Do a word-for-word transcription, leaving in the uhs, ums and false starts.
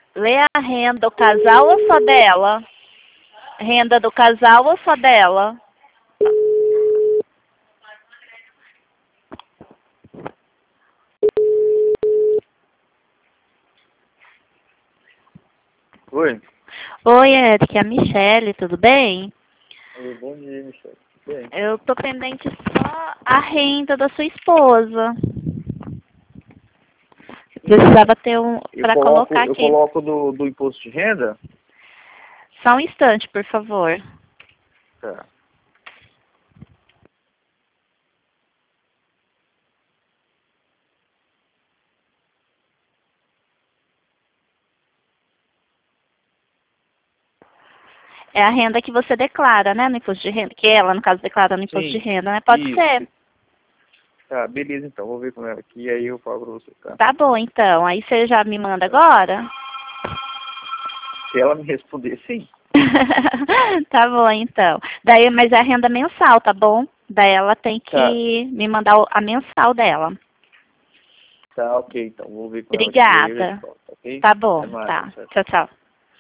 Lê a renda do casal ou só dela? Renda do casal ou só dela? Oi. Oi, Eric, é a Michele, tudo bem? Oi, bom dia, Michel. Tudo bem? Eu tô pendente só a renda da sua esposa. Precisava ter um Eu para coloco, colocar eu aqui. coloco do, do imposto de renda? Só um instante, por favor. Tá. É a renda que você declara, né, no imposto de renda, que ela, no caso, declara no imposto de Sim, renda, né? Pode isso. ser. Tá, beleza então. Vou ver com ela aqui e aí eu falo pra você, tá? Tá bom, então. Aí você já me manda agora? Se ela me responder, sim. Tá bom, então. Daí, mas é a renda mensal, tá bom? Daí ela tem Tá, que me mandar o- a mensal dela. tá, ok, então. Vou ver com ela aqui e aí eu Obrigada. respondo, ok? Tá bom, Até mais, tá. tchau. Tchau, tchau.